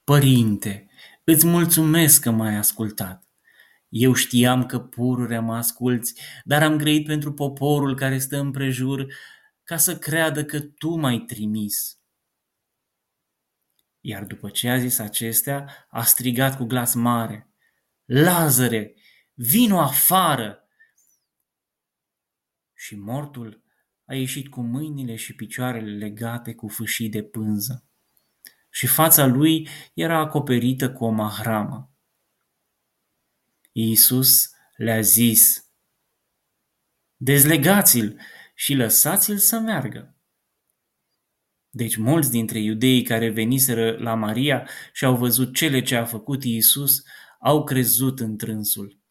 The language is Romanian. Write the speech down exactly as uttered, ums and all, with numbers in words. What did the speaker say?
Părinte, îți mulțumesc că m-ai ascultat. Eu știam că pururea mă asculți, dar am grăit pentru poporul care stă împrejur, ca să creadă că tu m-ai trimis. Iar după ce a zis acestea, a strigat cu glas mare: Lazare, vino afară! Și mortul a ieșit cu mâinile și picioarele legate cu fâșii de pânză și fața lui era acoperită cu o mahramă. Iisus le-a zis: dezlegați-l și lăsați-l să meargă. Deci mulți dintre iudeii care veniseră la Maria și au văzut cele ce a făcut Iisus au crezut în trânsul.